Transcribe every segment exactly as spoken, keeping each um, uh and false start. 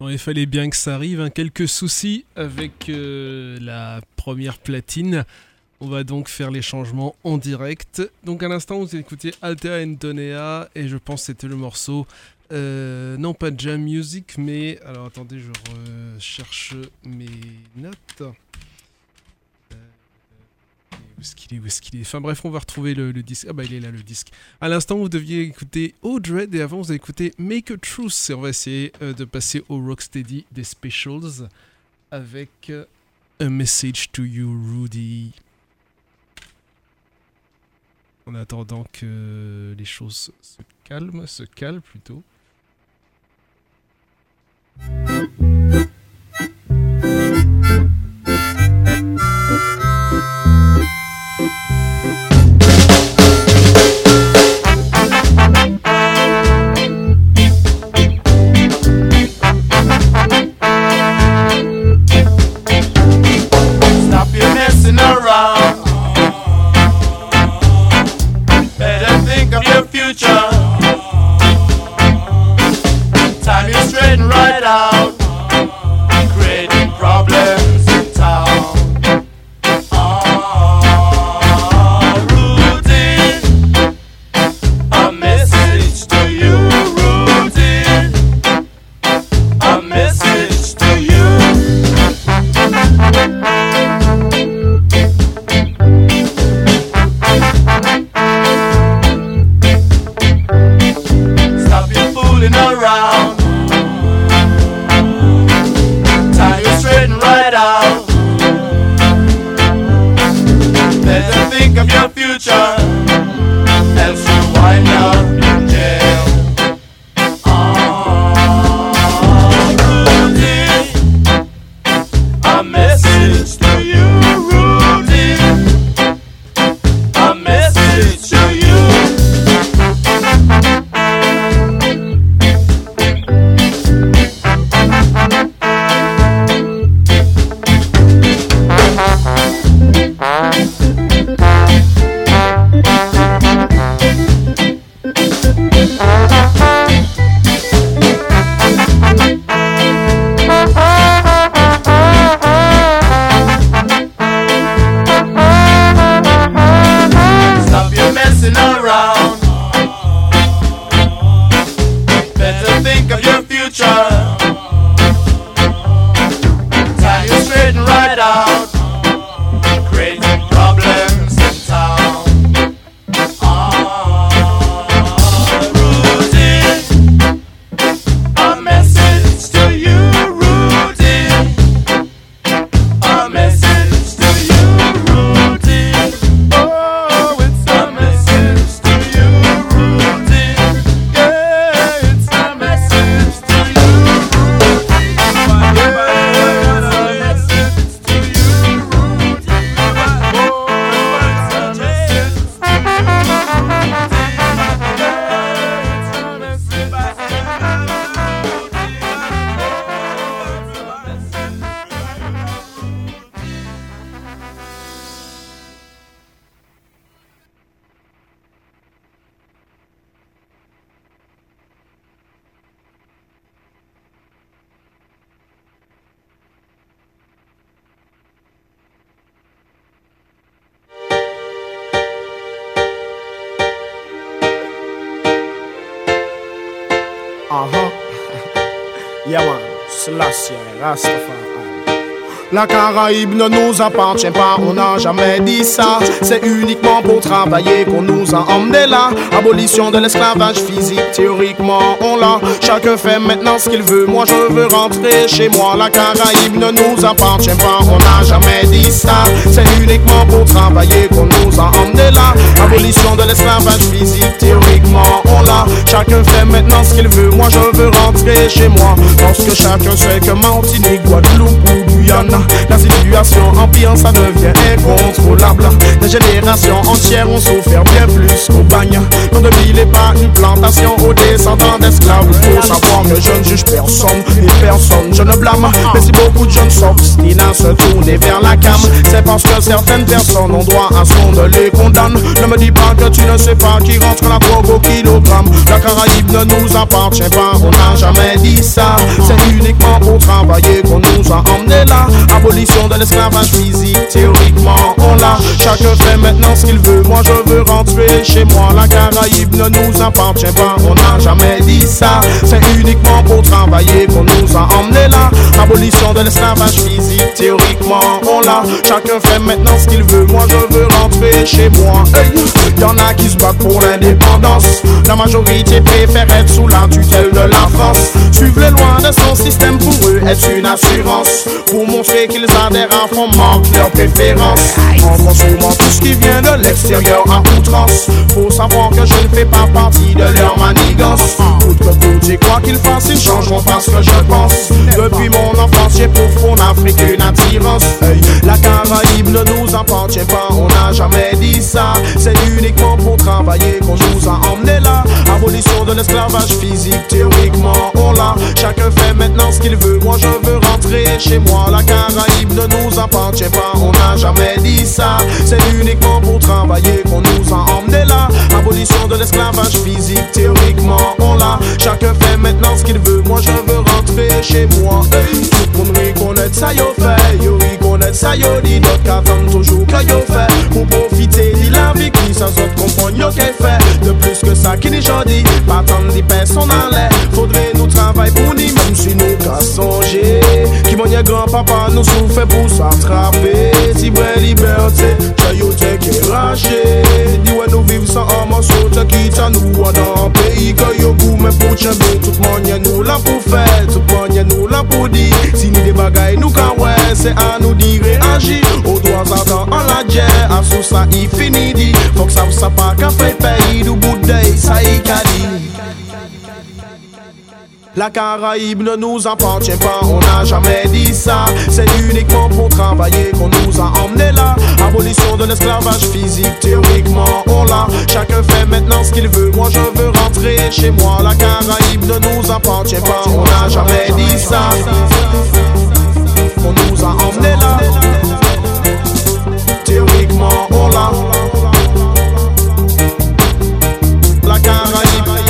Bon, il fallait bien que ça arrive, hein. Quelques soucis avec euh, la première platine. On va donc faire les changements en direct. Donc à l'instant, vous écoutez Altea Antonea et je pense que c'était le morceau, euh, non pas Jam Music, mais... Alors attendez, je recherche mes notes. Euh, où est-ce qu'il est, où est-ce qu'il est Enfin bref, on va retrouver le, le disque. Ah bah il est là le disque. À l'instant, vous deviez écouter O-Dread et avant, vous avez écouté Make a Truce. Et on va essayer euh, de passer au Rocksteady des Specials avec euh, A Message to You, Rudy. En attendant que les choses se calment, se calment plutôt. Stop your messing around. Of your future, time is straighten right out, creating problems in town. Oh, Rudy, a message to you, Rudy, a message to you. Around, time you straighten right out. Better think of your future, else you wind up in jail. Oh, Rudy, a message to you, Rudy, a message to you. Uh-huh. Yeah man, Selassie, Rastafari. La Caraïbe ne nous appartient pas, on n'a jamais dit ça. C'est uniquement pour travailler qu'on nous a emmenés là. Abolition de l'esclavage physique, théoriquement on l'a. Chacun fait maintenant ce qu'il veut, moi je veux rentrer chez moi. La Caraïbe ne nous appartient pas, on n'a jamais dit ça. C'est uniquement pour travailler qu'on nous a emmenés là. Abolition de l'esclavage physique, théoriquement on l'a. Chacun fait maintenant ce qu'il veut, moi je veux rentrer chez moi. Parce que chacun sait que Martinique, Guadeloupe ou Guyana, la situation génération en pire, ça devient incontrôlable. Des générations entières ont souffert bien plus qu'au bagne. L'an deux mille n'est pas une plantation aux descendants d'esclaves. Il faut savoir que je ne juge personne et personne je ne blâme. Mais si beaucoup de jeunes s'obstinent à se tourner vers la cam, c'est parce que certaines personnes ont droit à ce qu'on ne les condamne. Ne me dis pas que tu ne sais pas qui rentre la drogue au kilogramme. La Caraïbe ne nous appartient pas, on n'a jamais dit ça. C'est uniquement pour travailler qu'on nous a emmenés là. Abolition de l'esclavage physique, théoriquement on l'a. Chacun fait maintenant ce qu'il veut, moi je veux rentrer chez moi. La Caraïbe ne nous appartient pas, on n'a jamais dit ça. C'est uniquement pour travailler qu'on nous a emmenés là. Abolition de l'esclavage physique, théoriquement on l'a. Chacun fait maintenant ce qu'il veut, moi je veux rentrer chez moi. Hey. Y'en a qui se battent pour l'indépendance, la majorité préfère être sous la tutelle de la France. Suivre les lois de son système pour eux est une assurance, pour montrer qu'ils adhèrent à fond, manquent leurs préférences. En consommant tout ce qui vient de l'extérieur à outrance, faut savoir que je ne fais pas partie de leur manigance. Coûte que coûte, et quoi qu'ils fassent, ils changeront pas ce que je pense. Depuis mon enfance, j'ai pour fond Afrique une attirance. Hey. La Caraïbe ne nous appartient pas, on n'a jamais dit ça. C'est uniquement pour travailler qu'on nous a emmenés là. Abolition de l'esclavage physique, théoriquement on l'a. Chacun fait maintenant ce qu'il veut, moi je veux rentrer chez moi. La Caraïbe ne nous appartient pas, on n'a jamais dit ça. C'est uniquement pour travailler qu'on nous a emmenés là. Abolition de l'esclavage physique, théoriquement on l'a. Chacun fait maintenant ce qu'il veut, moi je veux rentrer chez moi. Hey. Tout le monde reconnaît ça yo fait, yo reconnaît ça yo dit. D'autres qu'attendent toujours que yo fait, pour profiter de la vie qui sans autres comprendre yo qu'est fait. De plus que ça qui n'est jodi, pas tant de personnes en l'air. Faudrait nous travailler pour nous, même si nous qu'à songer. Qui mon grand-papa nous souffre pour s'attraper. Si vraie liberté, j'ai yo t'es qu'est raché. Dis ouais nous vivons sans un morceau, t'es quitte à nous dans un pays que yo goût. Mais pour chamber, tout le monde y'a nous là pour faire, tout le monde y'a nous là pour dire. Si ni des bagailles nous qu'à ouais, c'est à nous dire réagir. Au doigt attend en la guerre, à sous ça il finit dit. Faut que ça ça pas qu'à faire pays du bout d'œil, ça y cali. La Caraïbe ne nous appartient pas, on n'a jamais dit ça. C'est uniquement pour travailler qu'on nous a emmenés là. Abolition de l'esclavage physique, théoriquement on l'a. Chacun fait maintenant ce qu'il veut, moi je veux rentrer chez moi. La Caraïbe ne nous appartient pas, on n'a jamais dit ça. On nous a emmenés là. Théoriquement on l'a. La Caraïbe.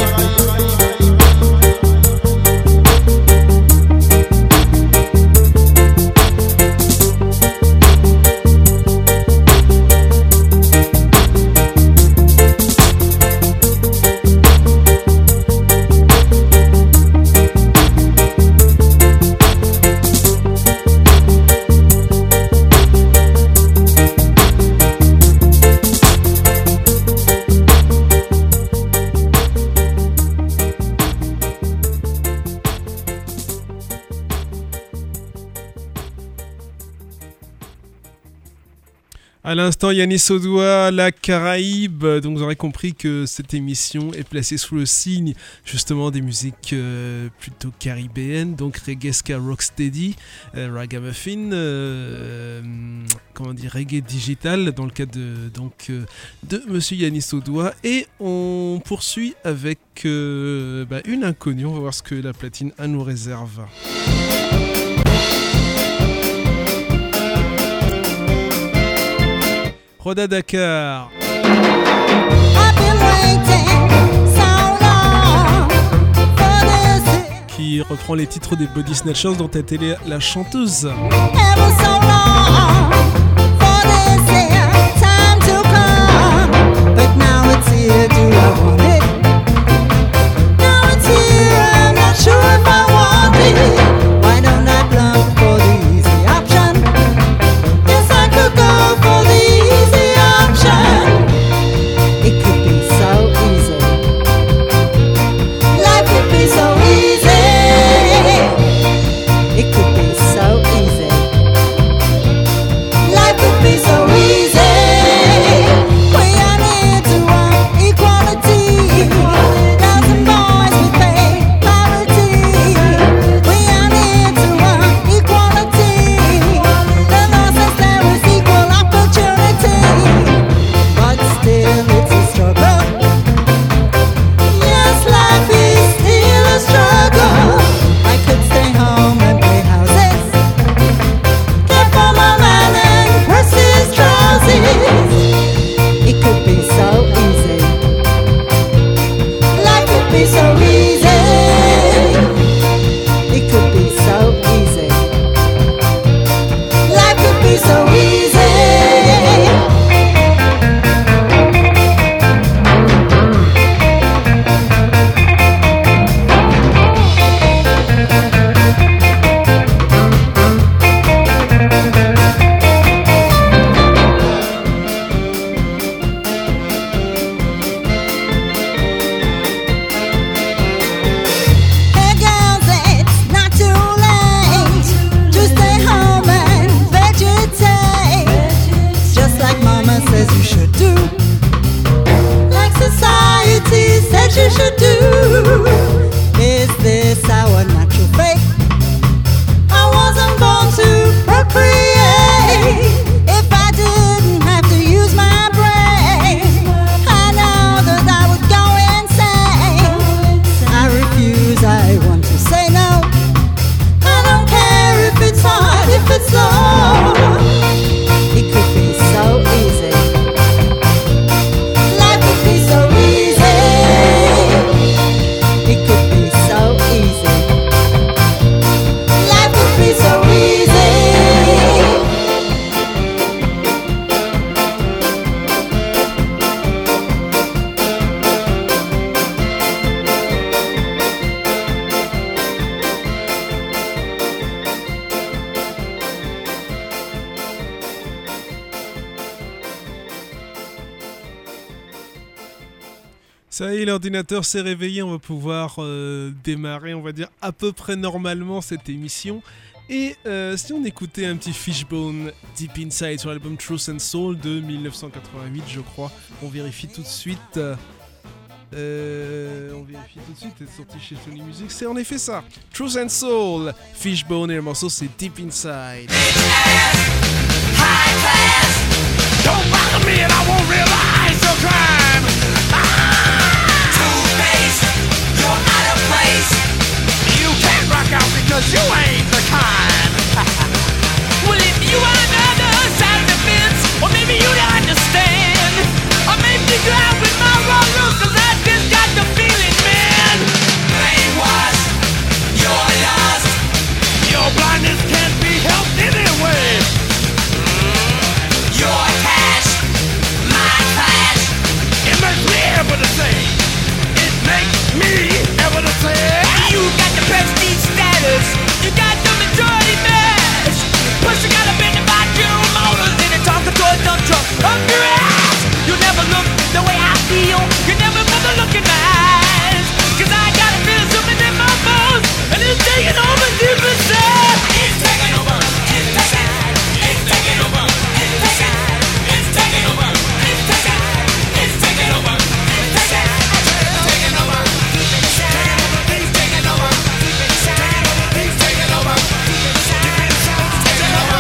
À l'instant, Yanis Odoa, la Caraïbe. Donc, vous aurez compris que cette émission est placée sous le signe justement des musiques euh, plutôt caribéennes, donc reggae, ska, rocksteady, euh, ragamuffin, euh, comment dire, reggae digital dans le cadre de, donc, euh, de Monsieur Yanis Odoa. Et on poursuit avec euh, bah, une inconnue. On va voir ce que la platine a nous réserve. Roda Dakar qui reprend les titres des Body Snatchers dont elle était la chanteuse. Ça y est, l'ordinateur s'est réveillé, on va pouvoir euh, démarrer, on va dire, à peu près normalement cette émission. Et euh, si on écoutait un petit Fishbone Deep Inside sur l'album Truth and Soul de dix-neuf cent quatre-vingt-huit, je crois, on vérifie tout de suite. Euh, on vérifie tout de suite, c'est sorti chez Sony Music, c'est en effet ça. Truth and Soul, Fishbone, et le morceau c'est Deep Inside. High class, don't bother me and I won't realize your crime. Ah! Two-faced, you're out of place. You can't rock out because you ain't the kind. Well, if you were on the other side of the fence, or maybe you'd understand. Or maybe you drive with my raw look, cause I just got the feeling, man. Brainwashed, you're lost. Your blindness can't be helped anyway. Your cash, my clash. It makes me able to say. It makes me able to say. You got the prestige status. You got the majority mass. Plus you got a bend about your motors and you're talking to a dump truck up your ass. You never look the way I feel. You never bother look in my eyes. Cause I got a feeling something in my bones. And it's taking over deep inside. It's taking over. It's taking over. It's taking over. It's taking over. It's taking It's taking over. It's taking It's taking over. It's taking over. It's taking over. It's taking over. It's taking over.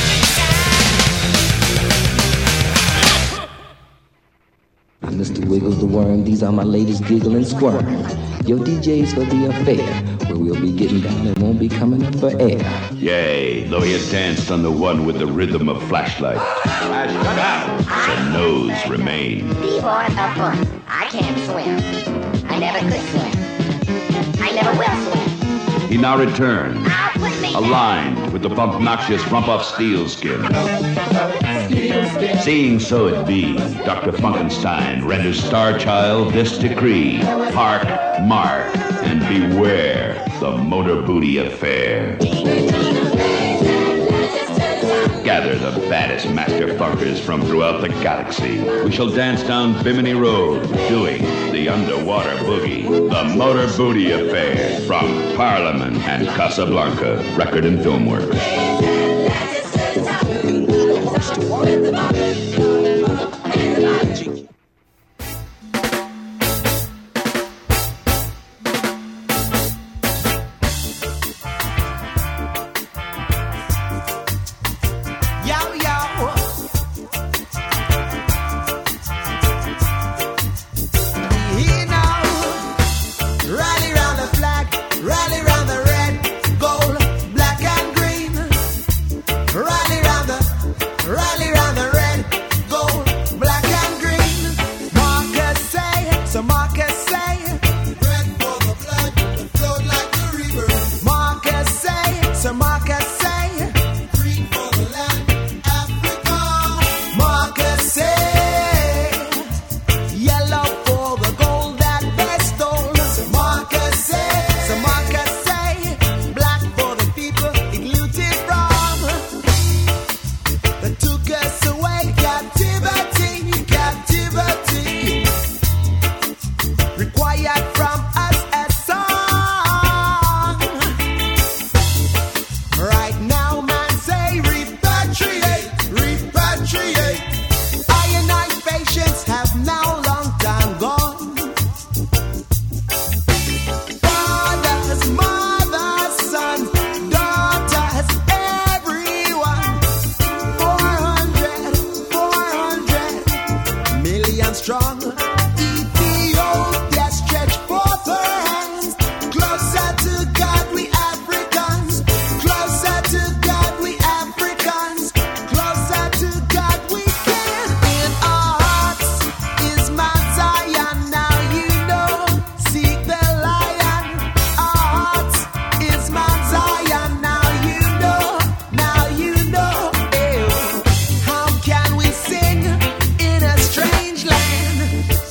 I'm Mister Wiggles the Worm, these are my ladies giggle and squirm. Your D J's for the affair, where we'll be getting down and won't be coming up for air. Yea, though he had danced on the one with the rhythm of flashlight, shut out, so nose remain. B-boy of fun. I can't swim. I never could swim. I never will swim. He now returns, I'll put me aligned with the bump-noxious rump-off steel skin. Seeing so it be, Doctor Funkenstein renders Star Child this decree. Hark, mark, and beware the motor booty affair. Gather the baddest master funkers from throughout the galaxy. We shall dance down Bimini Road, doing the underwater boogie. The Motor Booty Affair from Parliament and Casablanca Record and Film Works. Strange land.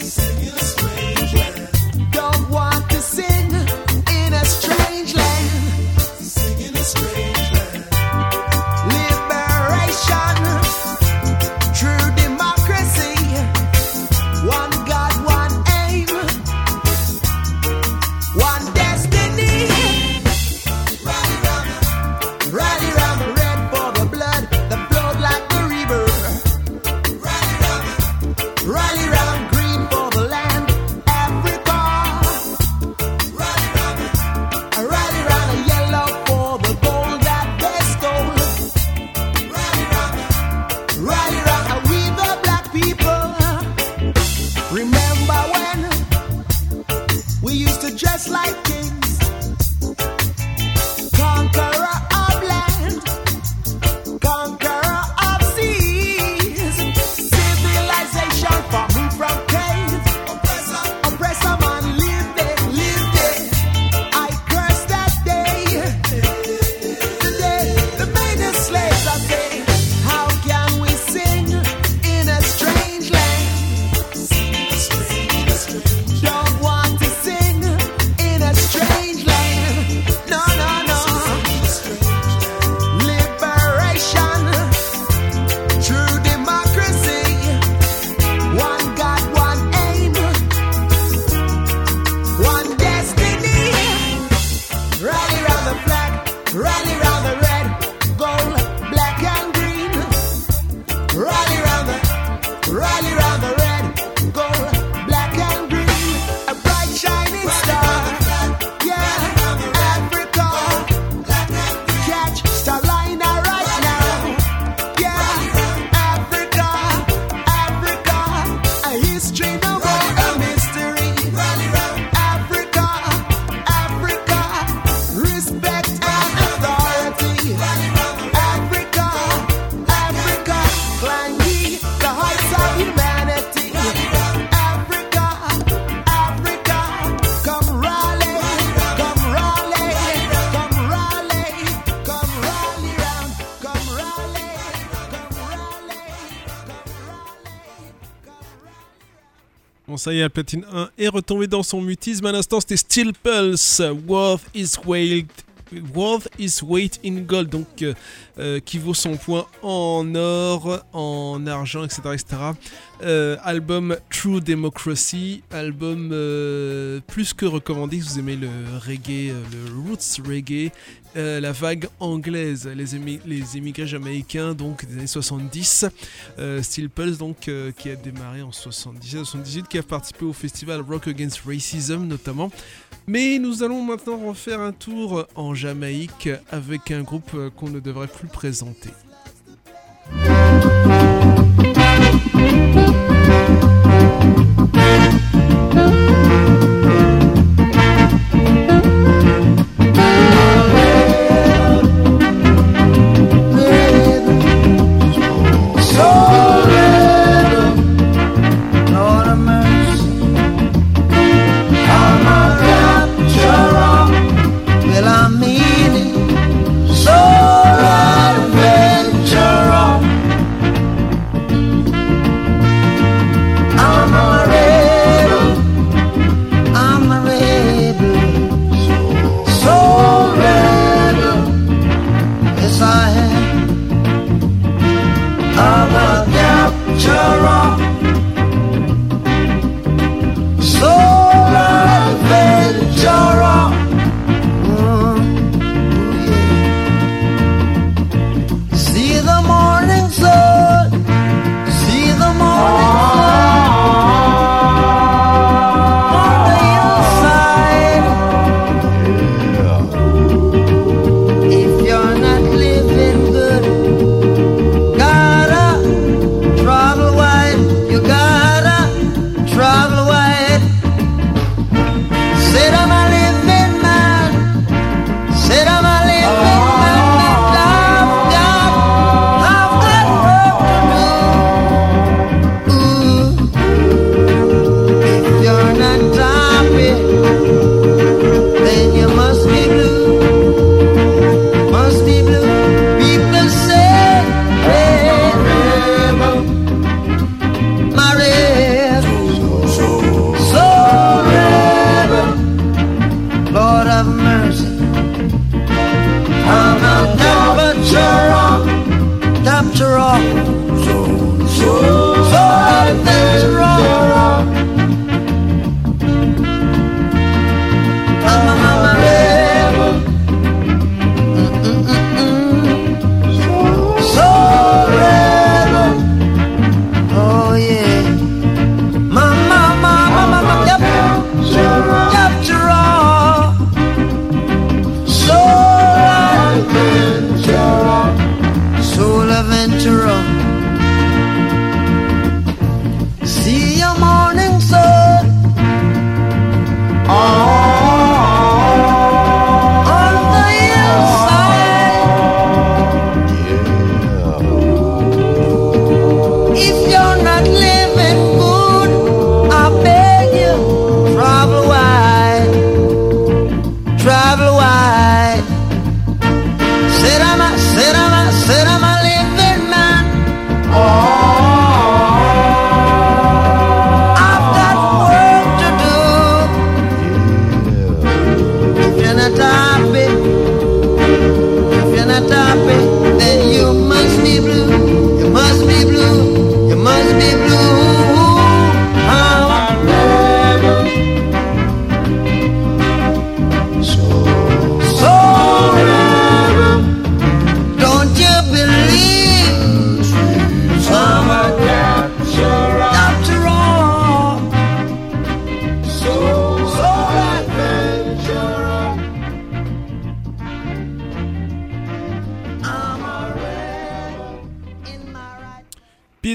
Remember when we used to dress like kings, conqueror of land, conqueror of seas, civilization for me from cave, oppressor, oppressor man, live there, live there. I curse that day, the day the made us slaves. I say, how can we sing in a strange land? Don't want to sing in a strange land. No, no, no. Liberation, true democracy. One God, one aim, one destiny. Rally round the flag, rally round the red, gold, black and green. Rally round the, rally round the red, gold, black and green. A bright shining star, yeah, Africa. Catch Starliner right now, yeah, Africa, Africa. A history, no more a mystery. Africa, Africa. Respect and authority. Africa, Africa. Climb ye the heights of humanity. Africa, Africa. Come rally, come rally, come rally, come rally round, come rally, come rally, Bon, ça y est, Platine un est retombé dans son mutisme. À l'instant, c'était Steel Pulse, Worth is Weight, Worth is Weight in Gold, donc euh, euh, qui vaut son point en or, en argent, et cetera, et cetera. Euh, album True Democracy, album euh, plus que recommandé si vous aimez le reggae, euh, le roots reggae, euh, la vague anglaise, les, émi- les émigrés jamaïcains donc des années soixante-dix. Euh, Steel Pulse donc euh, qui a démarré en soixante-dix-sept soixante-dix-huit, qui a participé au festival Rock Against Racism notamment. Mais nous allons maintenant refaire un tour en Jamaïque avec un groupe euh, qu'on ne devrait plus présenter. Well, I mean it. So right, well,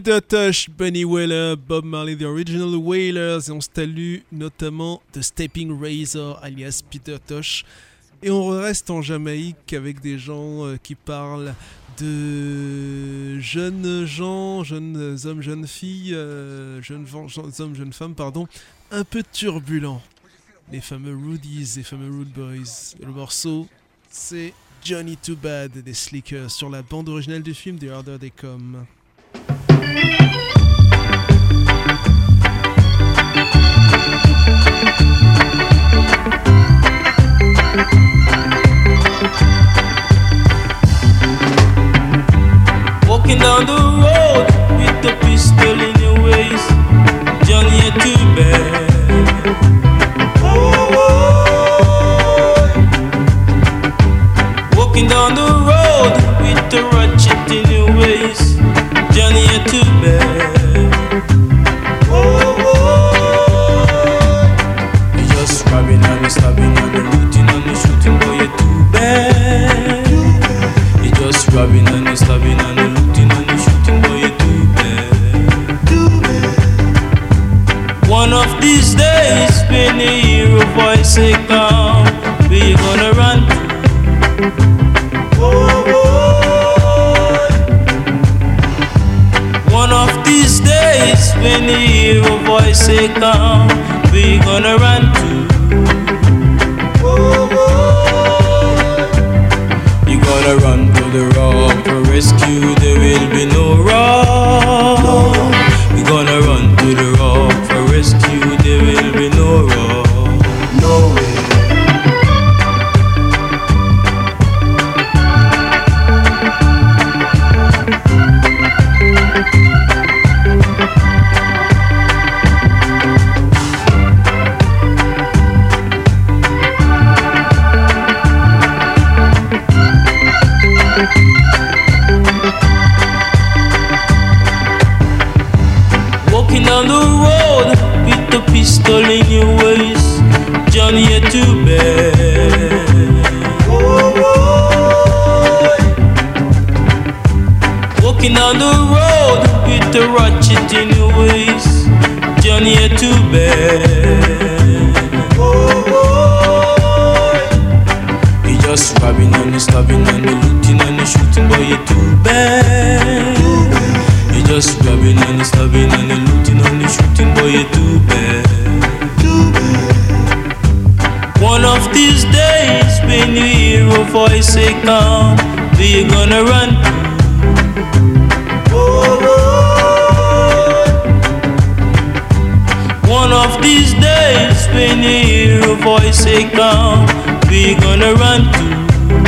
Peter Tosh, Bunny Wailer, Bob Marley, The Original Wailers, et on salue notamment The Stepping Razor, alias Peter Tosh. Et on reste en Jamaïque avec des gens euh, qui parlent de jeunes gens, jeunes hommes, jeunes filles, euh, jeunes hommes, jeunes femmes, pardon, un peu turbulents. Les fameux Rudies, les fameux Rude Boys. Et le morceau, c'est Johnny Too Bad des Slickers sur la bande originale du film The Harder They Come. Walking down the road with the pistol in your waist, Johnny ain't too bad. Oh, oh. Walking down the road with the ratchet in your waist, Johnny ain't too bad. Oh, oh. You just robbing and you stabbing and you looting and you shooting, boy, you're too bad. You just robbing and you stabbing and you looting and you shooting, boy, you're too bad. Too bad. One of these days, when you hear a voice say come, where you gonna run to? Oh, oh. One of these days, when you hear a voice say come, where you gonna run to? Oh, oh. You gotta run to the rock for rescue, there will be no rock. No. You gonna run to the rock for rescue, there will be no rock. No way. Walking down the road with the pistol in your waist, Johnny, you're too bad. Oh, oh. Walking down the road with the ratchet in your waist, Johnny, you're too bad. Oh, oh. You just robbing and you stabbing and you looting and you shooting, boy, you're too bad. Too bad. You just robbing and you stabbing and you looting and you shooting, boy, you're too bad. Too bad. One of these days, when you hear a voice say come, where you gonna run to? Oh, oh. One of these days, when you hear a voice say come, where you gonna run to?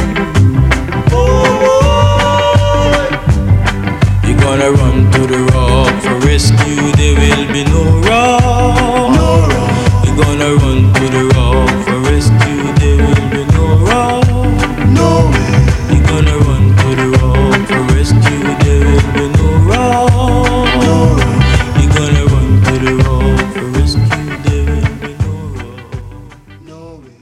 Gonna run to the rock for rescue, there will be no rock. No rock. You're gonna run to the rock for rescue, there will be no rock. No way. You're gonna run to the rock for rescue, there will be no rock. No rock. You're gonna run to the rock for rescue, there will be no rock. No way.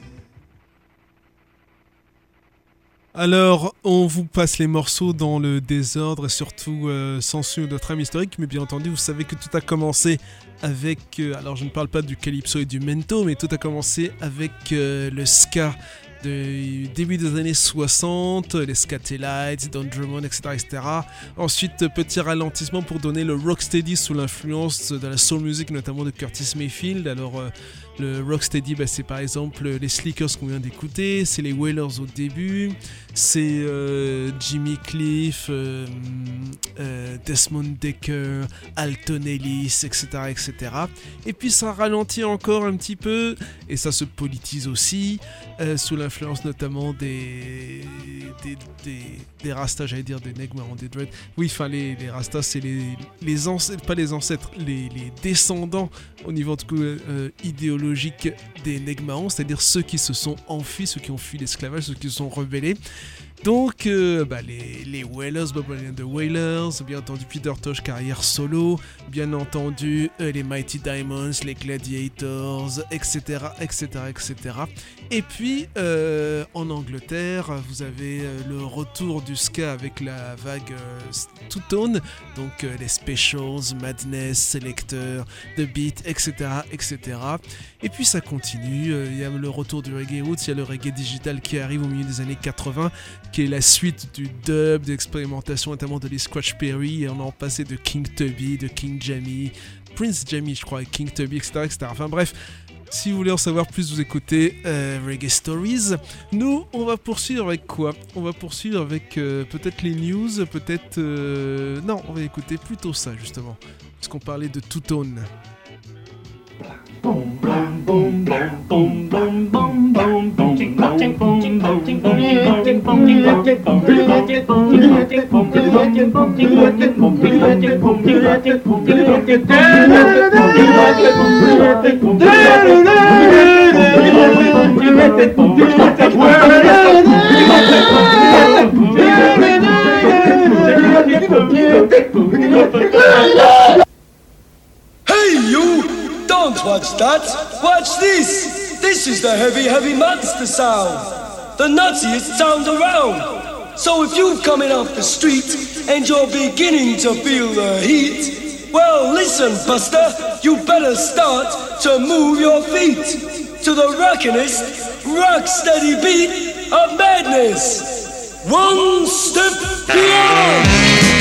Alors, on vous passe les morceaux dans le désordre et surtout euh, sans suivre de trame historique, mais bien entendu, vous savez que tout a commencé avec... Euh, alors, je ne parle pas du calypso et du mento, mais tout a commencé avec euh, le ska du début des années soixante, les Scatolites, Don Drummond, et cetera, et cetera. Ensuite, petit ralentissement pour donner le rocksteady sous l'influence de la soul music, notamment de Curtis Mayfield. Alors... Euh, Le rocksteady, bah, c'est par exemple les Slickers qu'on vient d'écouter, c'est les Wailers au début, c'est euh, Jimmy Cliff, euh, euh, Desmond Decker, Alton Ellis, et cetera, et cetera. Et puis ça ralentit encore un petit peu, et ça se politise aussi, euh, sous l'influence notamment des des, des, des Rastas, j'allais dire des nègres marrons, des dreads. Oui, enfin les, les Rastas, c'est les, les ancêtres, pas les ancêtres, les, les descendants au niveau de euh, idéologique des Nègres, c'est-à-dire ceux qui se sont enfuis, ceux qui ont fui l'esclavage, ceux qui se sont rebellés. Donc, euh, bah, les, les Wailers, Bob Marley and the Wailers, bien entendu Peter Tosh, carrière solo, bien entendu euh, les Mighty Diamonds, les Gladiators, et cetera, et cetera, et cetera. Et puis, euh, Euh, en Angleterre, vous avez euh, le retour du ska avec la vague euh, two-tone, donc euh, les Specials, Madness, Selector, The Beat, et cetera, et cetera. Et puis ça continue, il euh, y a le retour du reggae roots, il y a le reggae digital qui arrive au milieu des années quatre-vingts, qui est la suite du dub, d'expérimentation notamment de Lee Scratch Perry, et on en passait de King Tubby, de King Jammy, Prince Jammy je crois, King Tubby, et cetera, et cetera. Enfin bref, si vous voulez en savoir plus, vous écoutez euh, Reggae Stories. Nous, on va poursuivre avec quoi ? On va poursuivre avec euh, peut-être les news, peut-être... Euh... Non, on va écouter plutôt ça, justement. Parce qu'on parlait de two-tone. Hey you! Don't watch that! Watch this! This is the heavy, heavy monster sound! The nuttiest sound around! So if you're coming off the street and you're beginning to feel the heat, well listen, Buster, you better start to move your feet to the rockinest, rock steady beat of madness! One step beyond!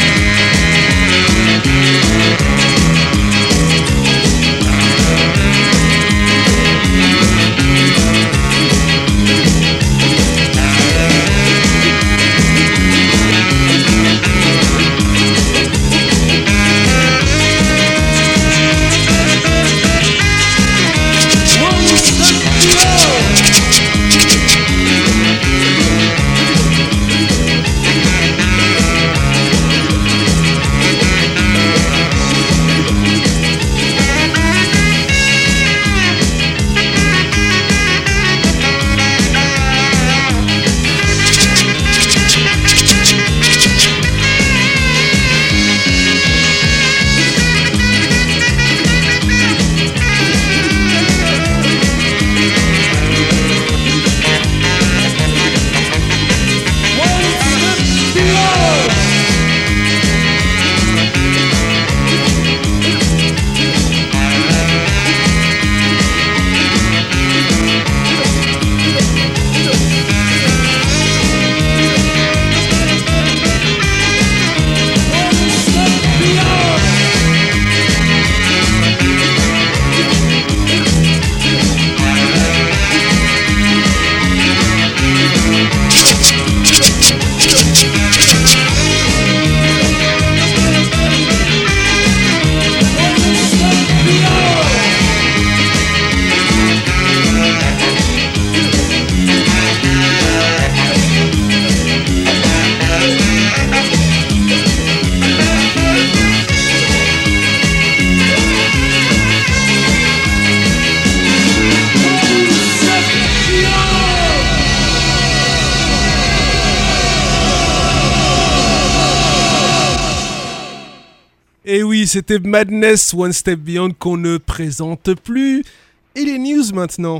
Et oui, c'était Madness One Step Beyond qu'on ne présente plus. Et les news maintenant.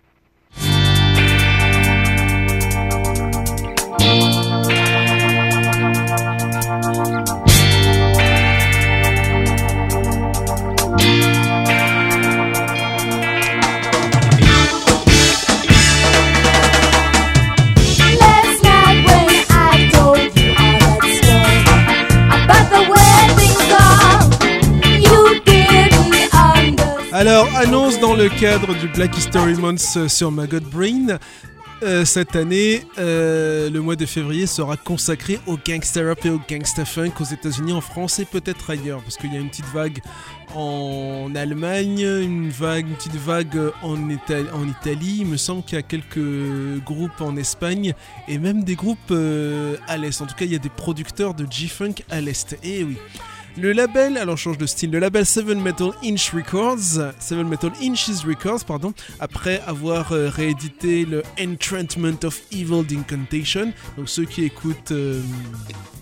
Alors, annonce dans le cadre du Black History Month sur Maggot Brain. Euh, cette année, euh, le mois de février sera consacré au gangsta rap et au gangsta funk aux États-Unis, en France et peut-être ailleurs, parce qu'il y a une petite vague en Allemagne, une vague, une petite vague en, Ita- en Italie. Il me semble qu'il y a quelques groupes en Espagne et même des groupes euh, à l'est. En tout cas, il y a des producteurs de G-funk à l'est. Et oui. Le label, alors change de style, le label Seven Metal Inch Records, Seven Metal Inches Records, pardon, après avoir euh, réédité le Entrapment of Evil d'Incantation, donc ceux qui écoutent euh,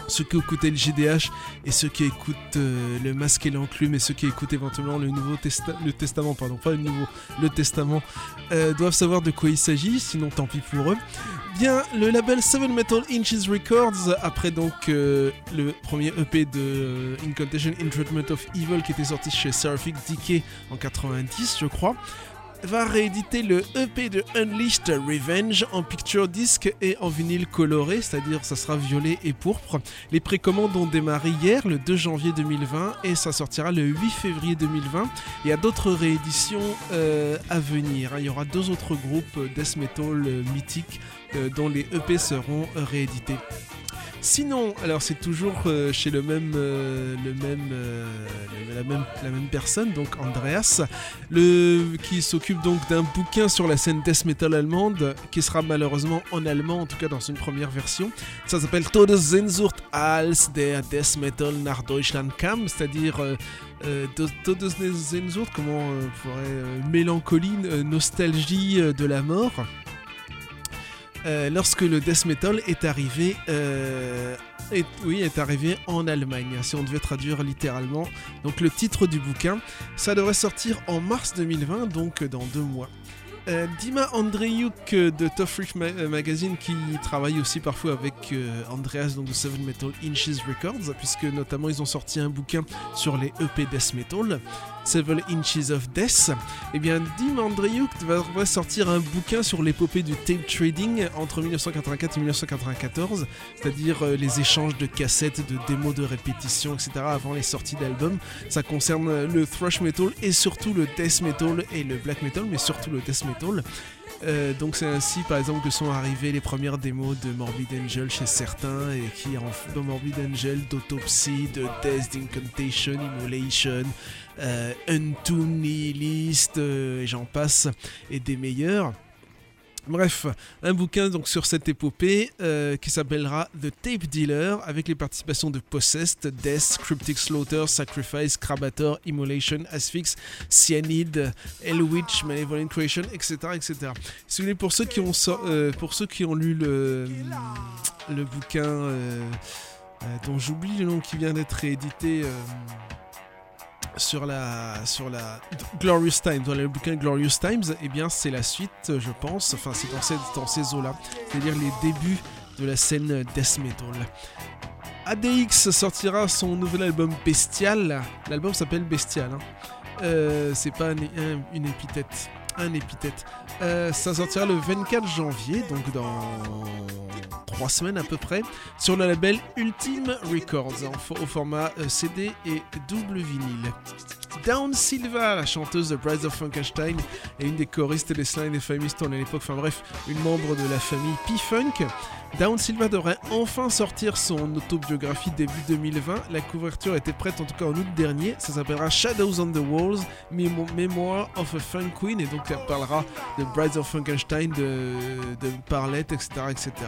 ceux qui écoutent le G D H et ceux qui écoutent euh, le Masque et l'Enclume et ceux qui écoutent éventuellement le Nouveau Testa- le Testament, pardon, pas le Nouveau, le Testament, euh, doivent savoir de quoi il s'agit, sinon tant pis pour eux. Bien, le label Seven Metal Inches Records, après donc euh, le premier E P de euh, Incantation Instrument of Evil qui était sorti chez Seraphic Decay en quatre-vingt-dix, je crois, va rééditer le E P de Unleashed Revenge en picture disc et en vinyle coloré, c'est-à-dire ça sera violet et pourpre. Les précommandes ont démarré hier, le deux janvier deux mille vingt, et ça sortira le huit février deux mille vingt. Il y a d'autres rééditions euh, à venir. Il y aura deux autres groupes death metal euh, mythiques euh, dont les E P seront euh, réédités. Sinon, alors c'est toujours euh, chez le même, euh, le même, euh, le, la même, la même personne, donc Andreas, le, qui s'occupe donc d'un bouquin sur la scène death metal allemande, qui sera malheureusement en allemand, en tout cas dans une première version. Ça s'appelle Todessehnsucht als der Death Metal nach Deutschland kam, c'est-à-dire euh, euh, Todessehnsucht, comment euh, pourrait euh, mélancolie, euh, nostalgie euh, de la mort. Euh, lorsque le death metal est arrivé, euh, est, oui, est arrivé en Allemagne, si on devait traduire littéralement. Donc le titre du bouquin, ça devrait sortir en mars deux mille vingt, donc dans deux mois. Euh, Dima Andreyuk de Tough Freak Ma- Magazine, qui travaille aussi parfois avec euh, Andreas, donc de Seven Metal Inches Records, puisque notamment ils ont sorti un bouquin sur les E P Death Metal, Seven Inches of Death. Et bien Dima Andreyuk va, va sortir un bouquin sur l'épopée du tape trading entre dix-neuf cent quatre-vingt-quatre et dix-neuf cent quatre-vingt-quatorze, c'est-à-dire euh, les échanges de cassettes, de démos de répétition, et cetera avant les sorties d'albums. Ça concerne le thrash metal et surtout le death metal et le black metal, mais surtout le death metal. Euh, donc c'est ainsi par exemple que sont arrivées les premières démos de Morbid Angel chez certains, et qui en dans Morbid Angel, d'Autopsy, de Death, d'Incantation, Immolation, euh, Untombed Nihilist, euh, et j'en passe, et des meilleurs. Bref, un bouquin donc sur cette épopée euh, qui s'appellera The Tape Dealer, avec les participations de Possessed, Death, Cryptic Slaughter, Sacrifice, Crabator, Immolation, Asphyx, Cyanide, Hellwitch, Malevolent Creation, et cetera, et cetera. Si vous voulez, pour ceux qui ont so- euh, pour ceux qui ont lu le le bouquin euh, euh, dont j'oublie le nom, qui vient d'être réédité. Euh, sur la sur la Glorious Times, dans le bouquin Glorious Times, eh bien c'est la suite, je pense, enfin c'est dans ces, dans ces eaux-là, c'est-à-dire les débuts de la scène death metal. A D X sortira son nouvel album Bestial, l'album s'appelle Bestial, hein. euh, c'est pas un, un, une épithète, un épithète. Euh, ça sortira le vingt-quatre janvier, donc dans trois semaines à peu près, sur le label Ultime Records, en, au format euh, C D et double vinyle. Dawn Silva, la chanteuse de Bride of Frankenstein et une des choristes des Sly and the Family Stone à l'époque, enfin bref, une membre de la famille P-Funk. Dawn Silva devrait enfin sortir son autobiographie début deux mille vingt. La couverture était prête en tout cas en août dernier. Ça s'appellera Shadows on the Walls, Memoir of a Funk Queen, et donc elle parlera de Bride of Frankenstein, de, de Parlette, et cetera, et cetera.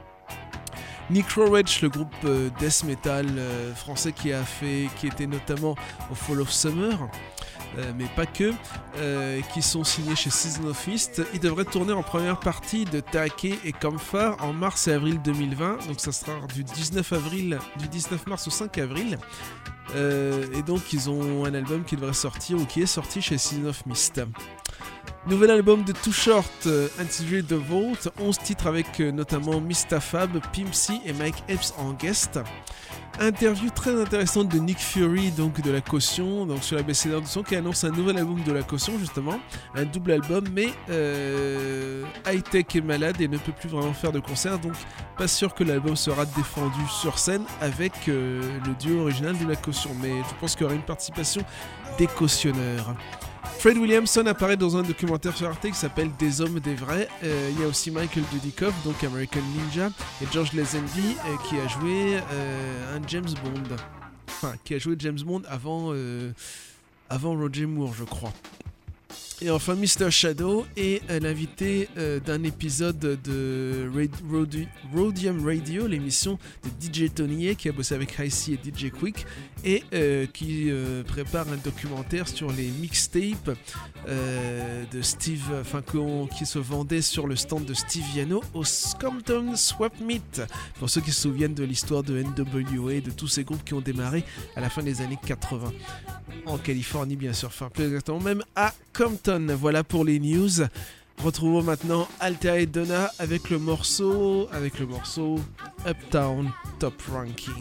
Necroreach, le groupe euh, death metal euh, français qui a fait, qui était notamment au Fall of Summer, euh, mais pas que, euh, qui sont signés chez Season of Mist. Ils devraient tourner en première partie de Take et Comfort en mars et avril deux mille vingt, donc ça sera du dix-neuf avril, du dix-neuf mars au cinq avril. Euh, et donc ils ont un album qui devrait sortir, ou qui est sorti chez Season of Mist. Nouvel album de Too Short, euh, Anticipated the Vault, onze titres avec euh, notamment Mistafab, Pimp C et Mike Epps en guest. Interview très intéressante de Nick Fury, donc de La Caution, donc sur la B C D R du son, qui annonce un nouvel album de La Caution justement, un double album, mais euh, high-tech et malade et ne peut plus vraiment faire de concert, donc pas sûr que l'album sera défendu sur scène avec euh, le duo original de La Caution, mais je pense qu'il y aura une participation des cautionneurs. Fred Williamson apparaît dans un documentaire sur Arte qui s'appelle Des Hommes des Vrais. Euh, il y a aussi Michael Dudikoff, donc American Ninja, et George Lazenby euh, qui a joué euh, un James Bond. Enfin, qui a joué James Bond avant, euh, avant Roger Moore, je crois. Et enfin, mister Shadow est euh, l'invité euh, d'un épisode de Rad- Rodi- Rhodium Radio, l'émission de D J Tony A, qui a bossé avec Icy et D J Quick, et euh, qui euh, prépare un documentaire sur les mixtapes euh, de Steve, enfin qui se vendaient sur le stand de Steve Viano au Compton Swap Meet. Pour ceux qui se souviennent de l'histoire de N W A, de tous ces groupes qui ont démarré à la fin des années quatre-vingts. En Californie, bien sûr, enfin plus exactement même à Compton. Voilà pour les news. Retrouvons maintenant Altea et Donna avec le morceau, avec le morceau Uptown Top Ranking.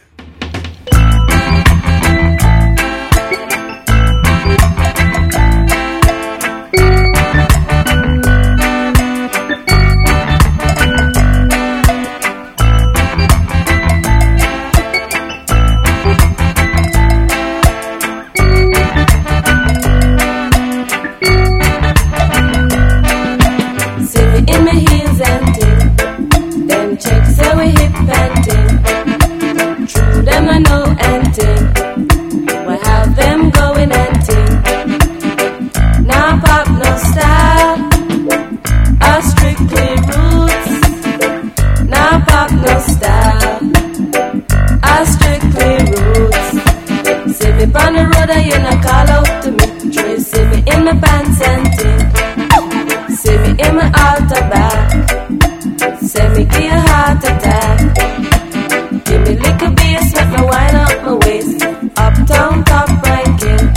In my heels and ting, them chicks say we hip and ting. True them I know and ting, we have them going and ting. Now pop no style, a strictly roots. Now pop no style, a strictly roots. See me on the road and you not call out to me. Try see me in my pants and ting. See me in my altar back. Say me give a heart attack. Give me little bass, let me wind up my waist. Uptown top ranking.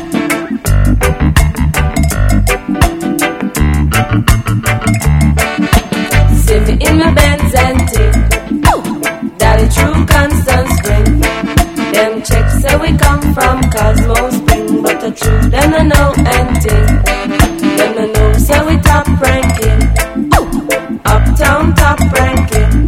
See me in my Benz and ting. Daddy true constant spring. Them checks say we come from Cosmo Spring, but the truth them I know and ting. Them I know say we top ranking. Uptown top ranking.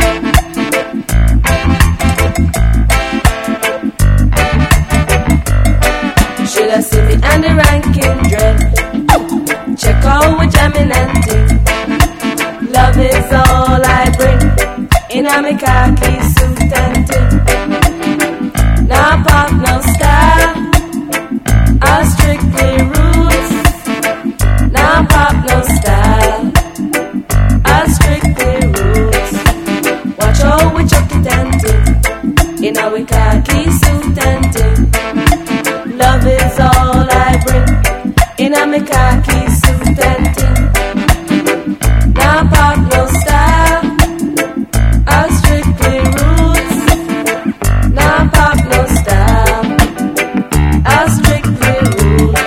Should I see me and the ranking dread? Check out we jamming and ting. Love is all I bring. In a me khaki suit and ting. Now pop no style, I strictly roots. Now pop no style, I strictly roots. Watch out we chuck it and ting. In a we khaki suit and ting. Love is all I bring. In a me khaki suit and ting. Now pop no style, I strictly roots. Now pop no style, I strictly roots.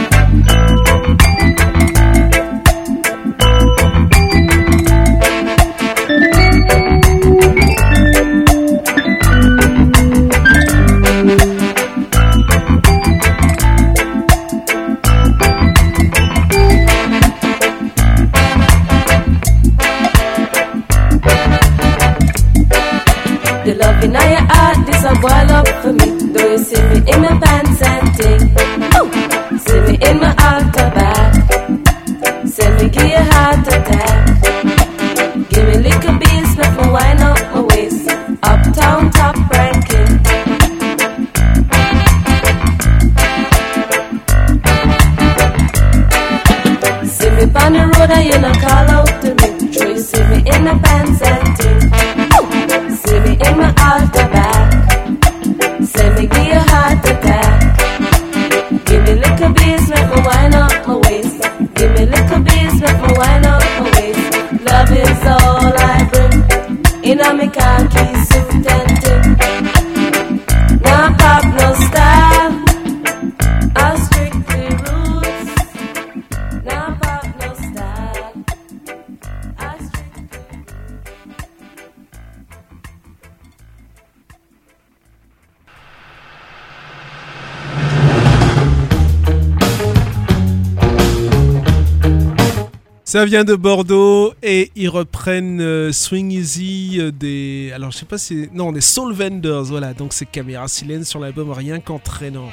The love in your heart, this a boil up for me. Do you see me in my pants and ting? Ooh. See me in my altar back. Say me give you heart attack. Give me little beats, make me wind up my waist. Uptown top ranking. See me on the road and you not call out to me. Sure you see me in my pants and ting. See me in my altar back. Say me give you heart attack. Give me little beats, make me wind up my waist. Give me little beats, make me wind up my waist. Love is all I bring. In a me khaki suit and ting. Now pop no style, I strictly roots. Now pop no style, I strictly Ça vient de Bordeaux et ils reprennent euh, Swing Easy euh, des... Alors je sais pas si... Non, des Soul Vendors, voilà. Donc c'est Caméra Silène sur l'album Rien qu'entraînant.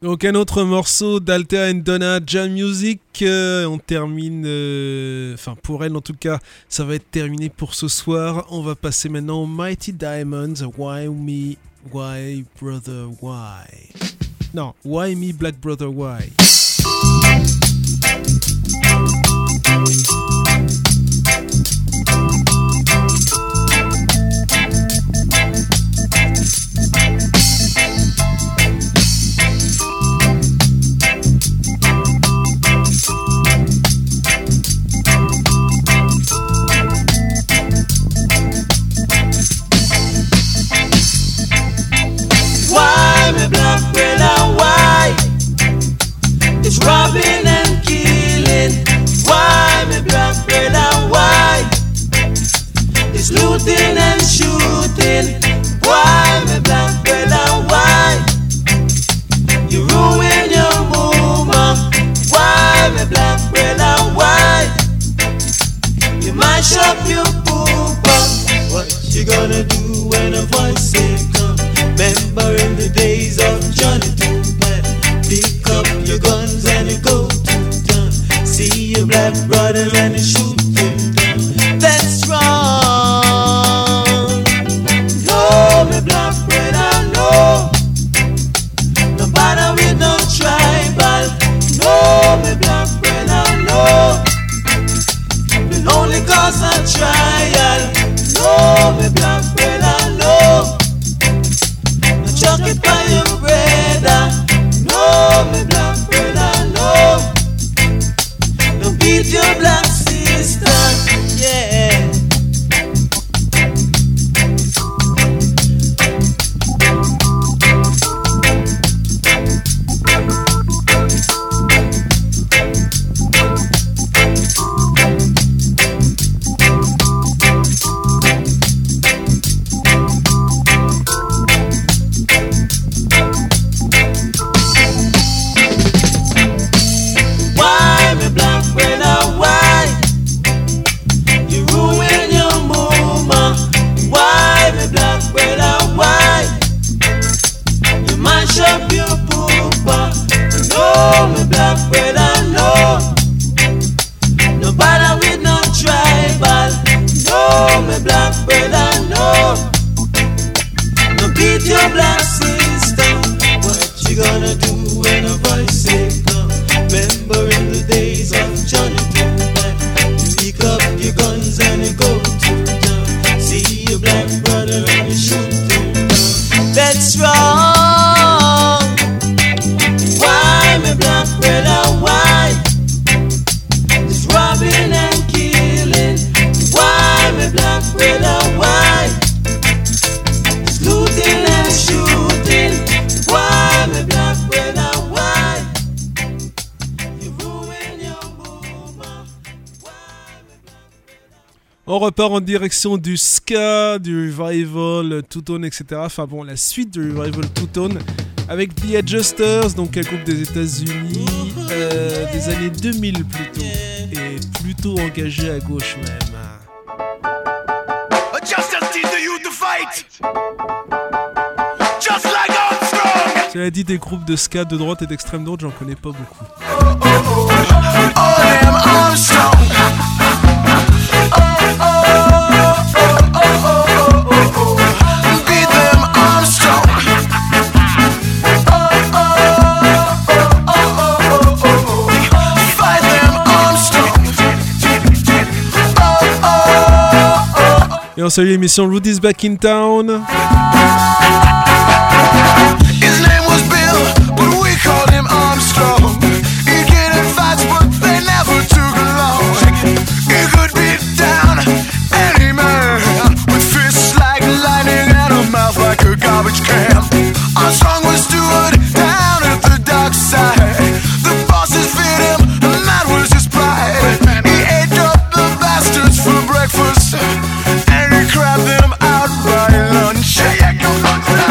Donc un autre morceau d'Althea and Donna, Jam Music. Euh, on termine, enfin euh, pour elle en tout cas, ça va être terminé pour ce soir. On va passer maintenant au Mighty Diamonds. Why me, why brother, why? Non, why me, black brother, why? Why me black brother, why? It's robbing and killing. Why me black brother, why? It's looting and shooting. Why me black brother, why? You ruin your woman. Why me black brother, why? You mash up your pooper. What you gonna do when a voice say come? Remember in the days of Johnny Two Man, pick up your guns and you go to town. See your black brothers and you shoot them down. That's wrong. No, me black brother, no. No matter with no tribal. No, me black brother, no. Will only cause a trial. No, me black brother, no. Chuck it by your brother. No, me black brother, no. Don't beat your black sister, yeah. On repart en direction du ska, du revival, two-tone, et cetera. Enfin bon, la suite du revival two-tone avec The Adjusters, donc un groupe des États-Unis euh, des années deux mille plutôt, et plutôt engagé à gauche même. Adjusters teach the youth to fight, just like Armstrong. Cela dit, des groupes de ska de droite et d'extrême droite, j'en connais pas beaucoup. Oh, oh, oh. Oh, damn Armstrong. Et on salue l'émission Rudy's Back in Town. His name was Bill, but we called him Armstrong. He'd get in fights, but they never took long. He could beat down any man with fists like lightning and a mouth like a garbage can. Armstrong was steward down at the dock side. The bosses fed him, and that was his pride. He ate up the bastards for breakfast. Grab them out by lunch. Yeah, yeah, go lunch.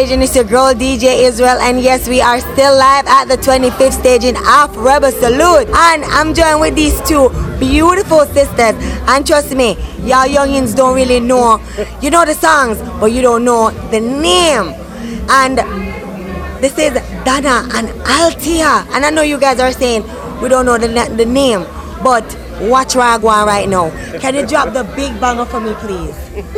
station. It's your girl D J Israel, and yes, we are still live at the twenty-fifth staging of Rebel Salute, and I'm joined with these two beautiful sisters. And trust me, y'all youngins don't really know. You know the songs, but you don't know the name. And this is Donna and Althea, and I know you guys are saying we don't know the the name, but watch where I go on right now. Can you drop the big banger for me, please?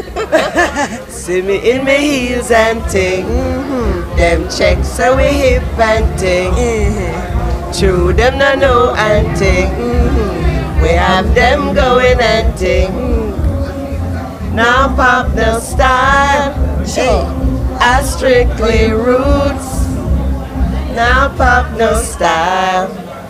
See me in my heels and ting. Mm-hmm. Them checks so we hip and ting. Mm-hmm. True them no know and ting. Mm-hmm. We have them going and ting. Mm-hmm. Now pop no style. Sure. I strictly roots. Now pop no style.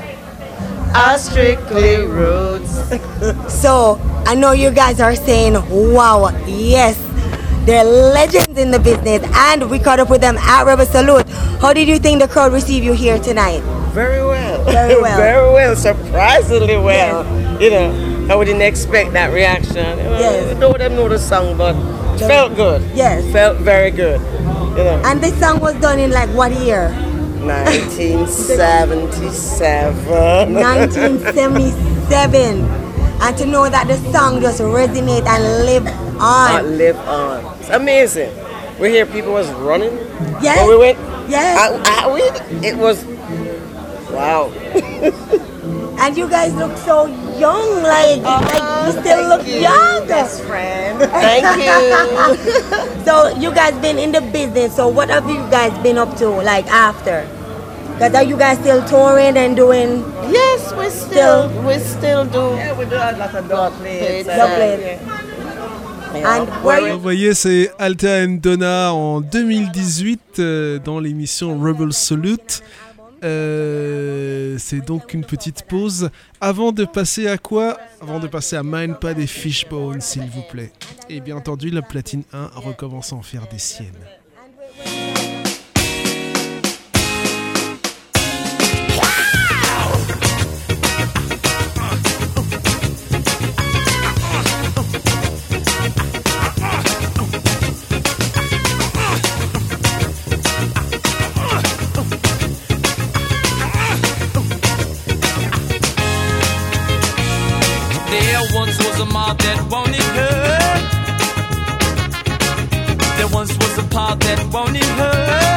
I strictly roots. So I know you guys are saying, wow, yes, they're legends in the business, and we caught up with them at Rebel Salute. How did you think the crowd received you here tonight? Very well. Very well. Very well. Surprisingly well. Yes. You know, I wouldn't expect that reaction. You know, yes. I know them know the song, but it felt good. Yes. Felt very good. You know. And this song was done in like what year? nineteen seventy-seven. nineteen seventy-seven. And to know that the song just resonate and live on. Uh, live on. It's amazing. We hear people was running. Yes. When we went. Yes. I, I, we, it was. Wow. And you guys look so young, like, uh, like you still look you, young. best friend. Thank you. So you guys been in the business. So what have you guys been up to, like after? Because are you guys still touring and doing? Yes, we still, still we still do. Yeah, we do a lot of dub plates. Dub plates. And Vous voyez, c'est Althea and Donna en deux mille dix-huit euh, dans l'émission Rebel Salute. Euh, c'est donc une petite pause avant de passer à quoi? Avant de passer à Mind Pad et Fishbone, s'il vous plaît. Et bien entendu, la platine un recommence à en faire des siennes. That wanted her. There once was a part that wanted her.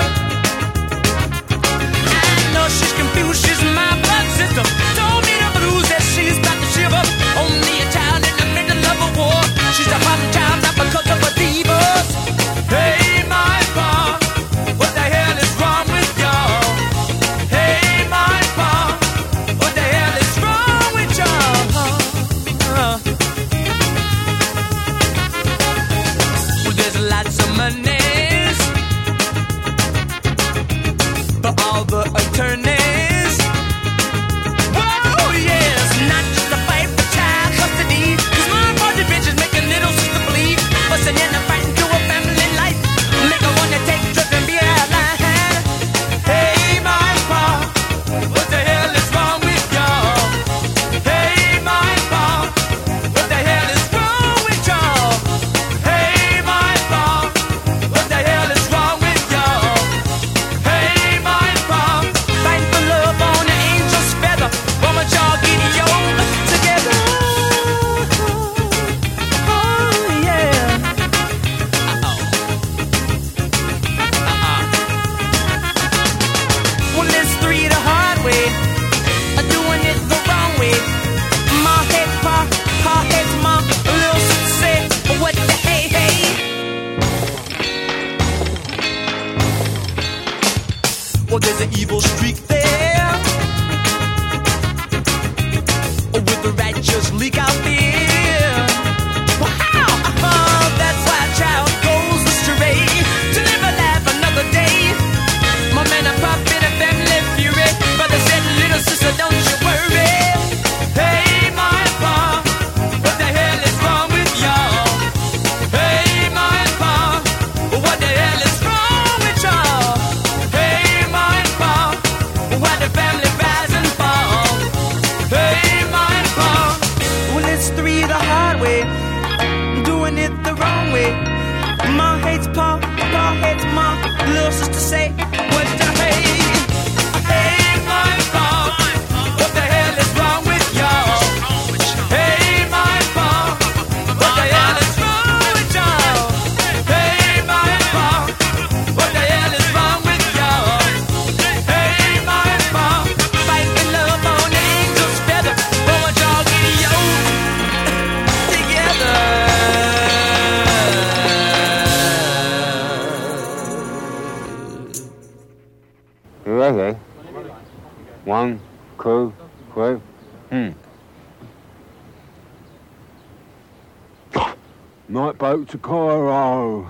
I know she's confused, she's my blood sister. Told me the blues that she's about to shiver. Only a child in the middle of a war. She's a hot child, not because of her divas. Hey, my pa, what the hell is wrong with y'all? Hey, my pa, what the hell is wrong with y'all? Uh, monies, but all the attorneys One, two, three. Hmm. Night boat to Cairo.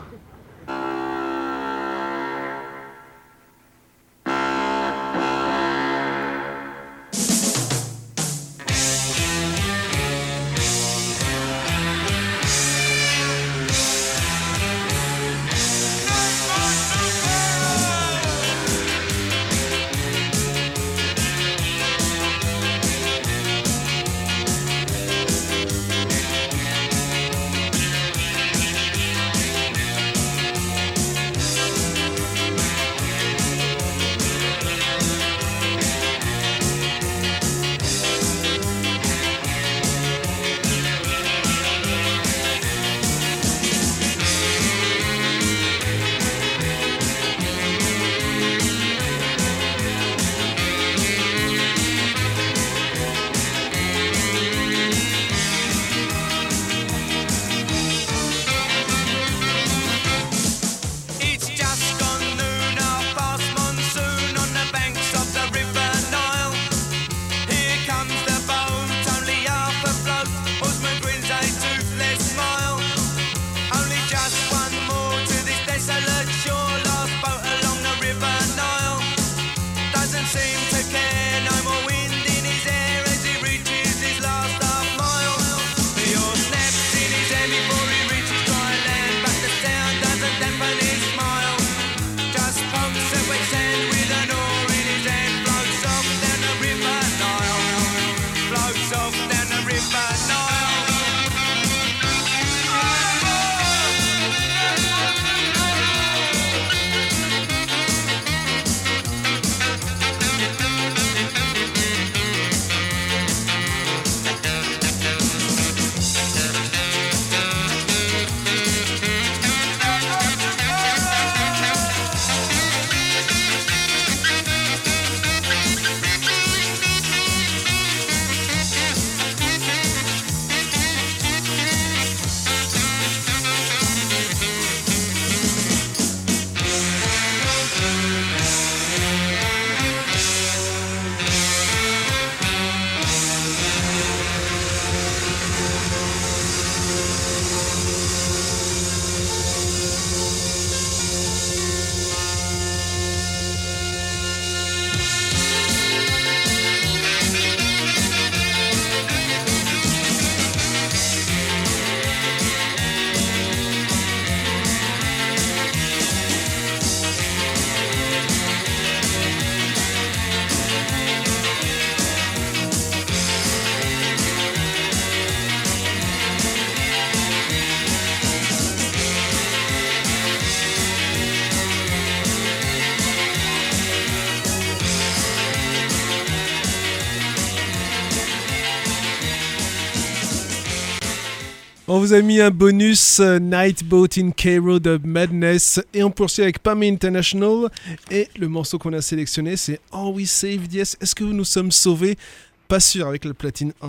On vous a mis un bonus uh, Night Boat in Cairo de Madness et on poursuit avec Pammy International et le morceau qu'on a sélectionné c'est Are We Saved Yes. Est-ce que nous sommes sauvés? Pas sûr avec le platine un.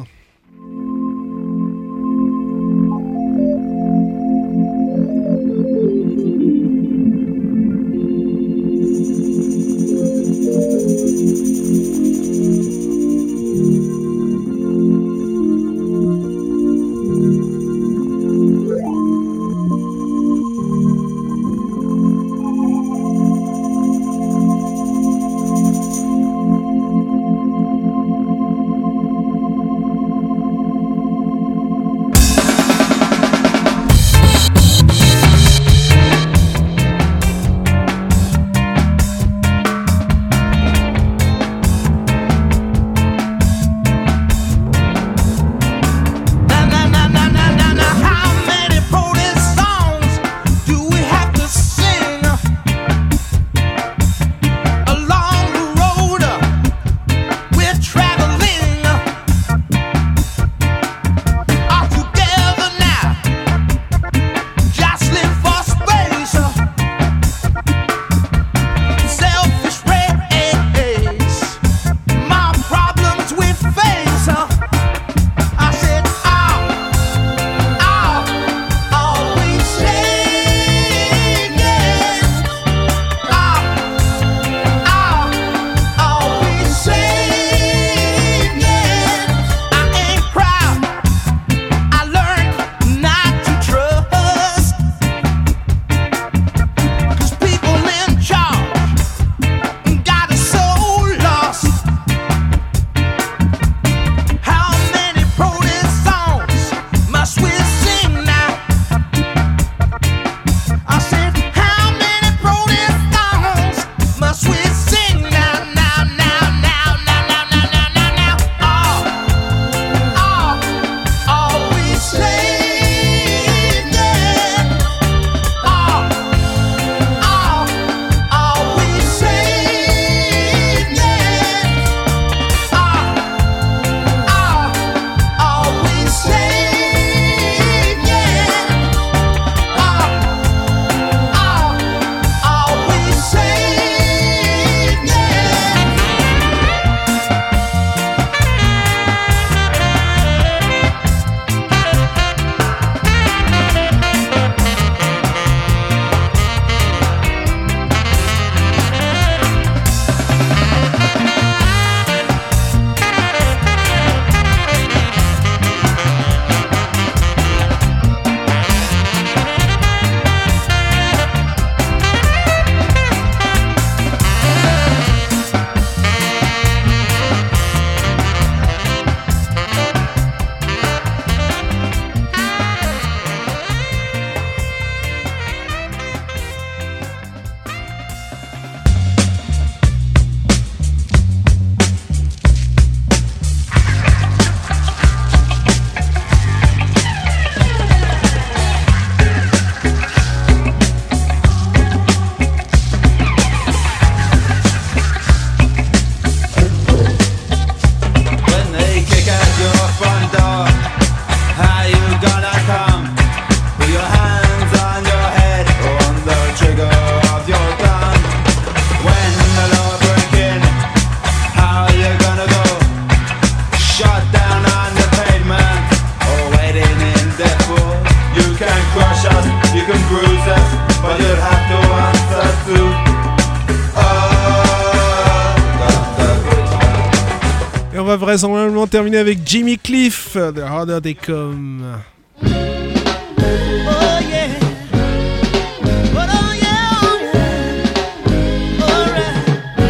Et on va vraisemblablement terminer avec Jimmy Cliff, The Harder They Come. Oh yeah. But oh yeah, oh yeah. Alright.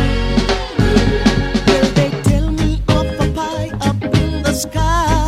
Well, they tell me of a pie up in the sky,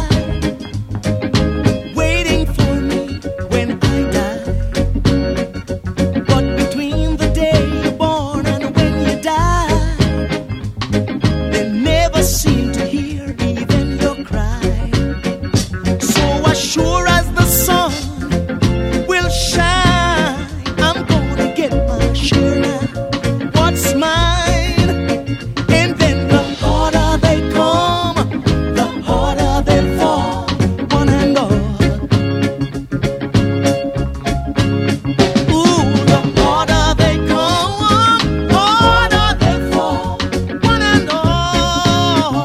waiting for me when I die. But between the day you're born and when you die, they never seem to hear even your cry. So as sure as the sun will shine, I'm gonna get my share now. What's mine? And then the harder they come, the harder they fall, one and all. Ooh, the harder they come, harder they fall, one and all.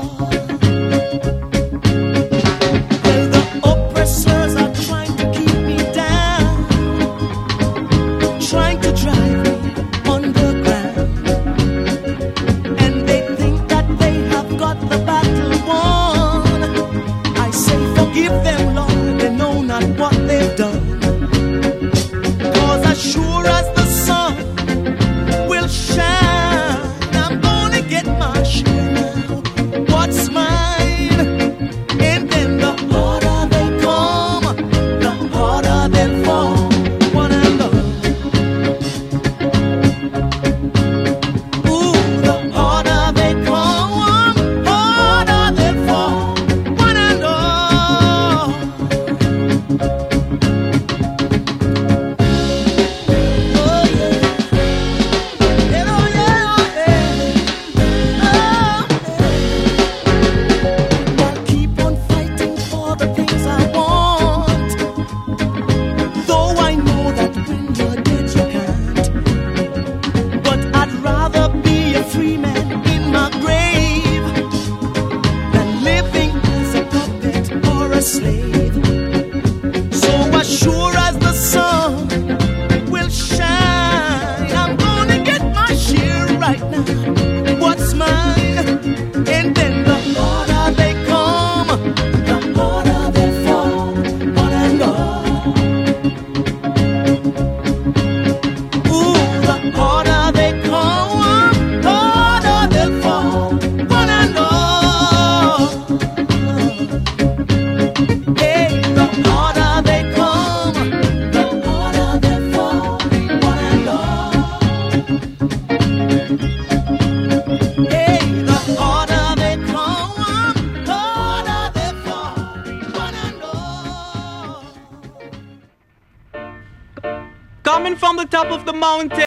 Well, the oppressors are trying to keep me down, trying to drive me underground, and they think that they have got the battle won. I say forgive them, Lord, they know not what they've done. Cause as sure as the sun will shine, I'm gonna get my share now. What's mine? And then the harder they come, the harder they fall, one and all. Ooh, the harder they come, harder they fall, one and all. Oh yeah, and oh yeah, oh yeah, oh yeah. I'll keep on fighting for the things I want, though I know that when you're dead you can't. But I'd rather be a free man in my grave than living as a puppet or a slave. So as sure as the sun will shine, I'm gonna get my share right now. What's mine? And then the harder they come, the harder they fall, one and all. Ooh, the harder they come, harder they fall, one and all. Hey, the harder they come, the harder they fall, one and all. Hey, the harder they come, harder they fall, one and all. Coming from the top of the mountain.